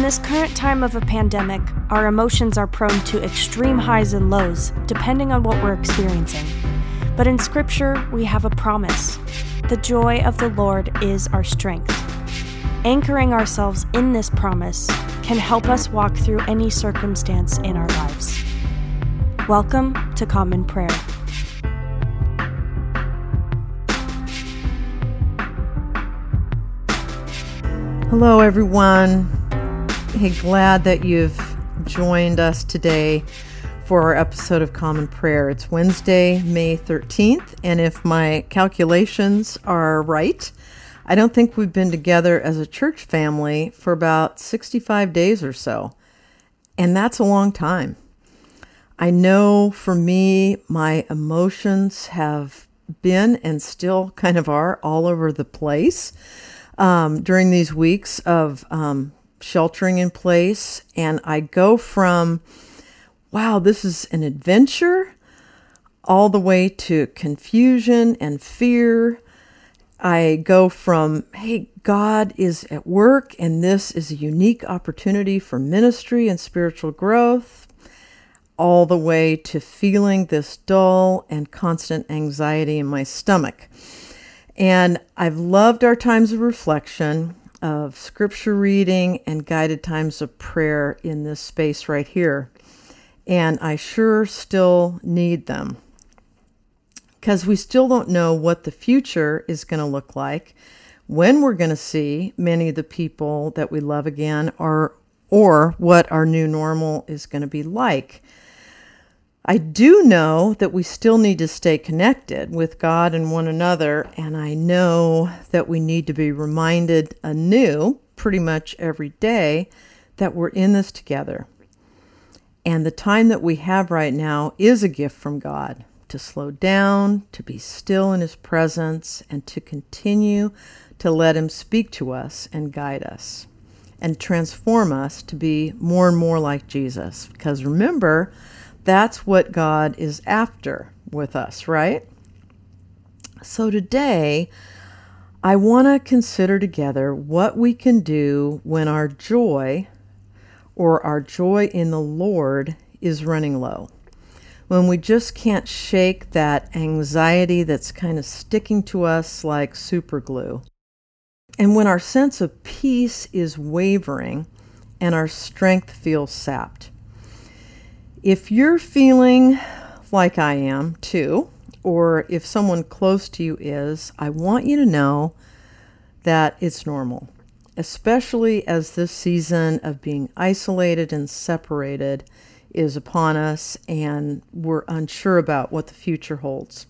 In this current time of a pandemic, our emotions are prone to extreme highs and lows, depending on what we're experiencing. But in Scripture, we have a promise. The joy of the Lord is our strength. Anchoring ourselves in this promise can help us walk through any circumstance in our lives. Welcome to Common Prayer. Hello, everyone. Hey, glad that you've joined us today for our episode of Common Prayer. It's Wednesday, May 13th, and if my calculations are right, I don't think we've been together as a church family for about 65 days or so, and that's a long time. I know for me, my emotions have been and still kind of are all over the place during these weeks of sheltering in place. And I go from, wow, this is an adventure, all the way to confusion and fear. I go from, hey, God is at work and this is a unique opportunity for ministry and spiritual growth, all the way to feeling this dull and constant anxiety in my stomach. And I've loved our times of reflection, of scripture reading, and guided times of prayer in this space right here. And I sure still need them, because we still don't know what the future is going to look like, when we're going to see many of the people that we love again, or what our new normal is going to be like. I do know that we still need to stay connected with God and one another, and I know that we need to be reminded anew pretty much every day that we're in this together. And the time that we have right now is a gift from God, to slow down, to be still in His presence, and to continue to let Him speak to us and guide us and transform us to be more and more like Jesus. Because remember, that's what God is after with us, right? So today, I want to consider together what we can do when our joy, or our joy in the Lord, is running low. When we just can't shake that anxiety that's kind of sticking to us like super glue. And when our sense of peace is wavering and our strength feels sapped. If you're feeling like I am too, or if someone close to you is, I want you to know that it's normal, especially as this season of being isolated and separated is upon us and we're unsure about what the future holds.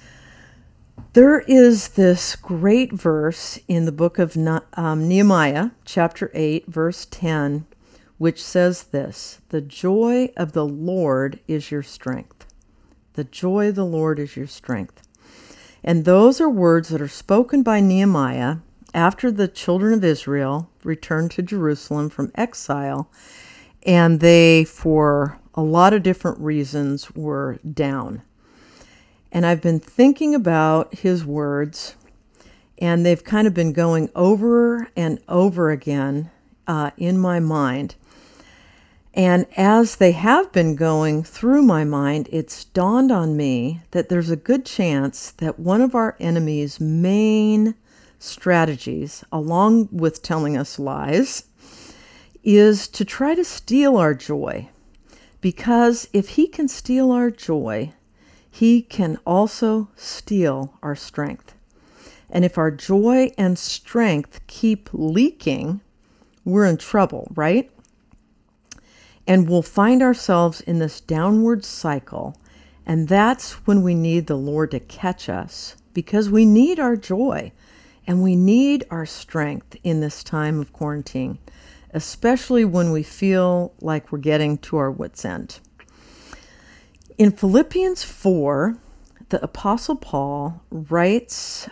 There is this great verse in the book of Nehemiah, chapter 8, verse 10, which says this: the joy of the Lord is your strength. The joy of the Lord is your strength. And those are words that are spoken by Nehemiah after the children of Israel returned to Jerusalem from exile, and they, for a lot of different reasons, were down. And I've been thinking about his words, and they've kind of been going over and over again in my mind. And as they have been going through my mind, it's dawned on me that there's a good chance that one of our enemy's main strategies, along with telling us lies, is to try to steal our joy. Because if he can steal our joy, he can also steal our strength. And if our joy and strength keep leaking, we're in trouble, right? And we'll find ourselves in this downward cycle. And that's when we need the Lord to catch us, because we need our joy and we need our strength in this time of quarantine, especially when we feel like we're getting to our wits' end. In Philippians 4, the Apostle Paul writes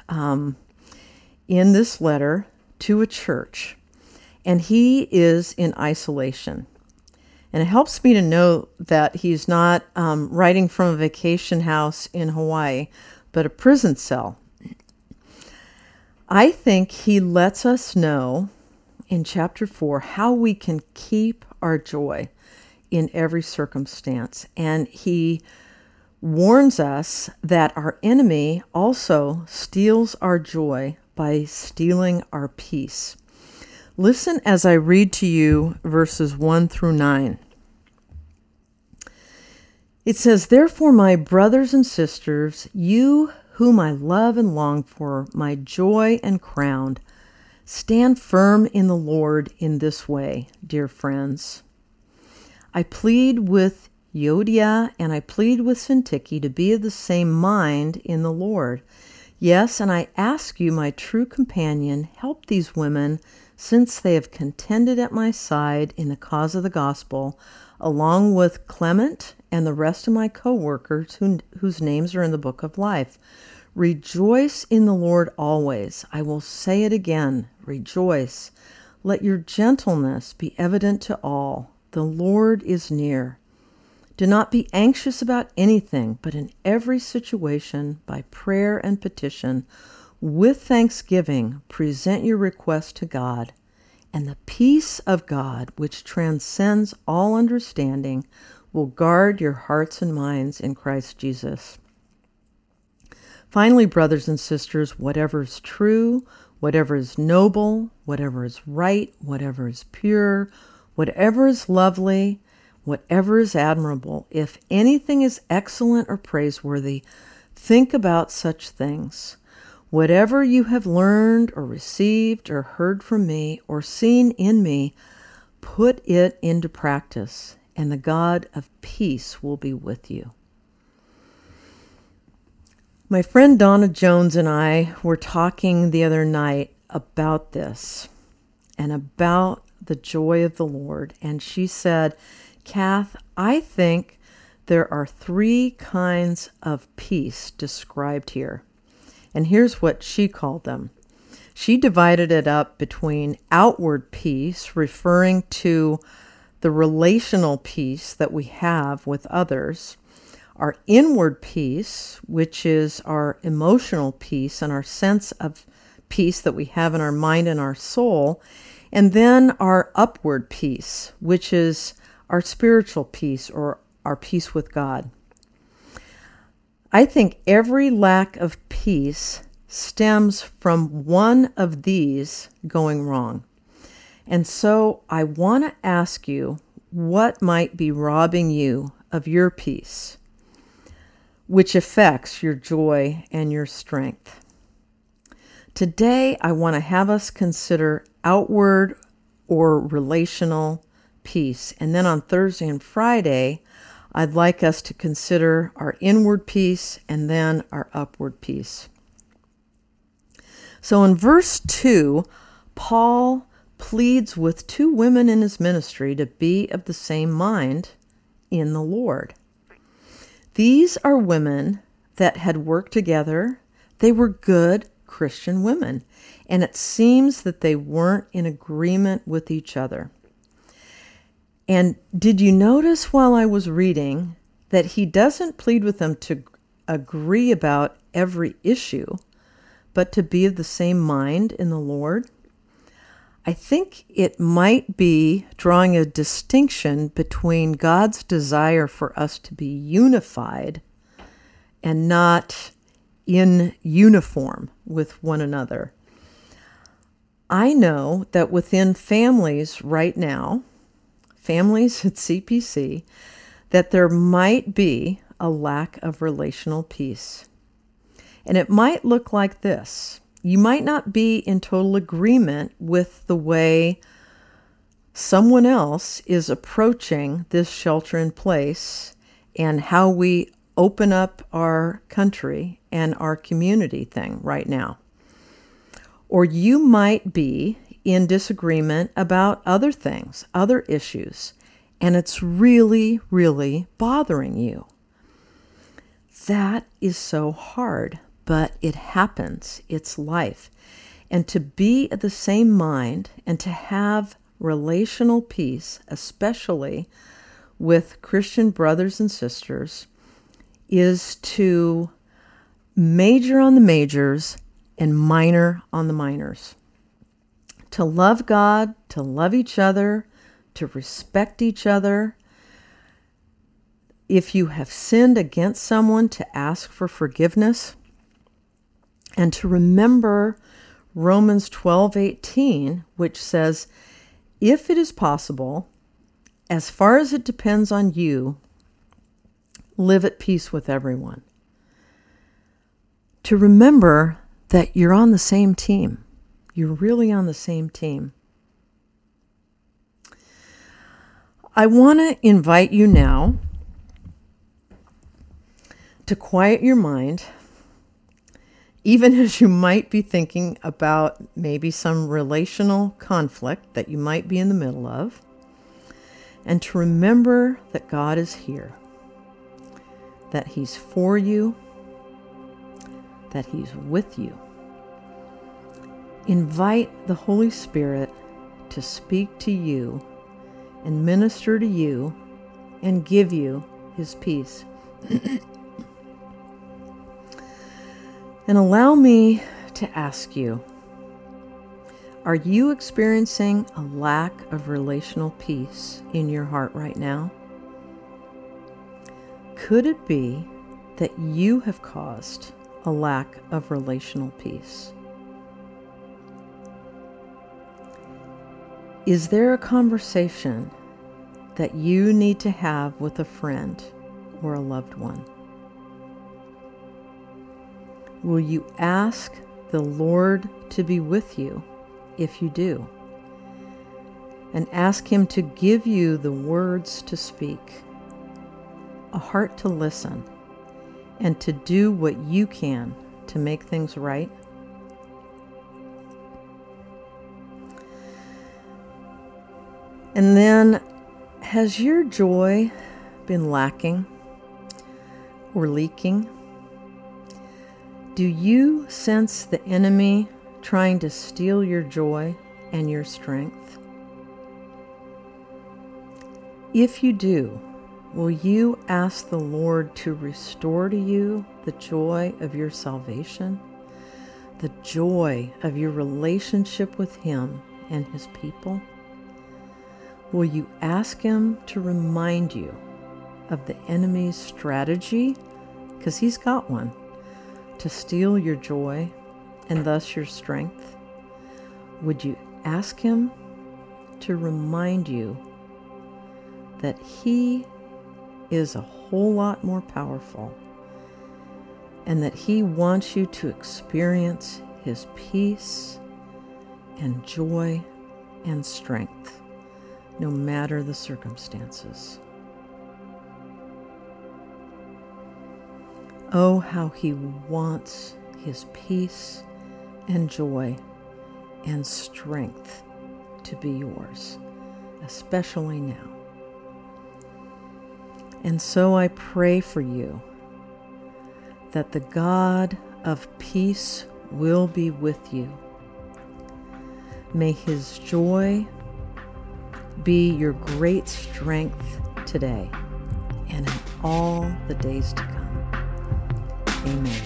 in this letter to a church, and he is in isolation. And it helps me to know that he's not writing from a vacation house in Hawaii, but a prison cell. I think he lets us know in chapter 4 how we can keep our joy in every circumstance. And he warns us that our enemy also steals our joy by stealing our peace. Listen as I read to you verses 1 through 9. It says, "Therefore, my brothers and sisters, you whom I love and long for, my joy and crown, stand firm in the Lord in this way, dear friends. I plead with Euodia and I plead with Syntyche to be of the same mind in the Lord. Yes, and I ask you, my true companion, help these women, since they have contended at my side in the cause of the gospel, along with Clement and the rest of my co-workers whose names are in the book of life. Rejoice in the Lord always. I will say it again, rejoice. Let your gentleness be evident to all. The Lord is near. Do not be anxious about anything, but in every situation, by prayer and petition, with thanksgiving, present your request to God, and the peace of God, which transcends all understanding, will guard your hearts and minds in Christ Jesus. Finally, brothers and sisters, whatever is true, whatever is noble, whatever is right, whatever is pure, whatever is lovely, whatever is admirable, if anything is excellent or praiseworthy, think about such things. Whatever you have learned or received or heard from me or seen in me, put it into practice, and the God of peace will be with you." My friend Donna Jones and I were talking the other night about this and about the joy of the Lord. And she said, "Kath, I think there are 3 kinds of peace described here." And here's what she called them. She divided it up between outward peace, referring to the relational peace that we have with others, our inward peace, which is our emotional peace and our sense of peace that we have in our mind and our soul, and then our upward peace, which is our spiritual peace or our peace with God. I think every lack of peace stems from one of these going wrong. And so I want to ask you, what might be robbing you of your peace, which affects your joy and your strength? Today, I want to have us consider outward or relational peace. And then on Thursday and Friday, I'd like us to consider our inward peace and then our upward peace. So in verse 2, Paul pleads with 2 women in his ministry to be of the same mind in the Lord. These are women that had worked together. They were good Christian women, and it seems that they weren't in agreement with each other. And did you notice while I was reading that he doesn't plead with them to agree about every issue, but to be of the same mind in the Lord? I think it might be drawing a distinction between God's desire for us to be unified and not in uniform with one another. I know that within families right now, families at CPC, that there might be a lack of relational peace. And it might look like this. You might not be in total agreement with the way someone else is approaching this shelter in place and how we open up our country and our community thing right now. Or you might be in disagreement about other things, other issues, and it's really, really bothering you. That is so hard, but it happens. It's life. And to be of the same mind and to have relational peace, especially with Christian brothers and sisters, is to major on the majors and minor on the minors. to love God, to love each other, to respect each other. If you have sinned against someone, to ask for forgiveness, and to remember Romans 12:18, which says, if it is possible, as far as it depends on you, live at peace with everyone. To remember that you're on the same team. You're really on the same team. I want to invite you now to quiet your mind, even as you might be thinking about maybe some relational conflict that you might be in the middle of, and to remember that God is here, that He's for you, that He's with you. Invite the Holy Spirit to speak to you and minister to you and give you His peace. And allow me to ask you, are you experiencing a lack of relational peace in your heart right now? Could it be that you have caused a lack of relational peace? Is there a conversation that you need to have with a friend or a loved one? Will you ask the Lord to be with you if you do? And ask Him to give you the words to speak, a heart to listen, and to do what you can to make things right? And then, has your joy been lacking or leaking? Do you sense the enemy trying to steal your joy and your strength? If you do, will you ask the Lord to restore to you the joy of your salvation, the joy of your relationship with Him and His people? Will you ask Him to remind you of the enemy's strategy, because he's got one, to steal your joy and thus your strength? Would you ask Him to remind you that He is a whole lot more powerful and that He wants you to experience His peace and joy and strength, no matter the circumstances? Oh, how He wants His peace and joy and strength to be yours, especially now. And so I pray for you that the God of peace will be with you. May His joy be your great strength today and in all the days to come. Amen.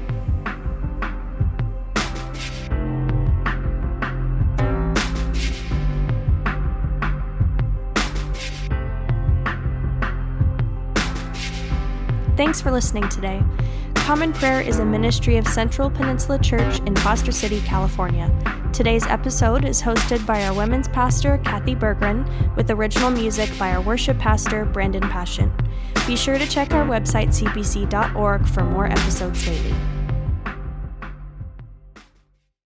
Thanks for listening today. Common Prayer is a ministry of Central Peninsula Church in Foster City, California. Today's episode is hosted by our women's pastor, Kathy Berggren, with original music by our worship pastor, Brandon Passion. Be sure to check our website, cpc.org, for more episodes daily.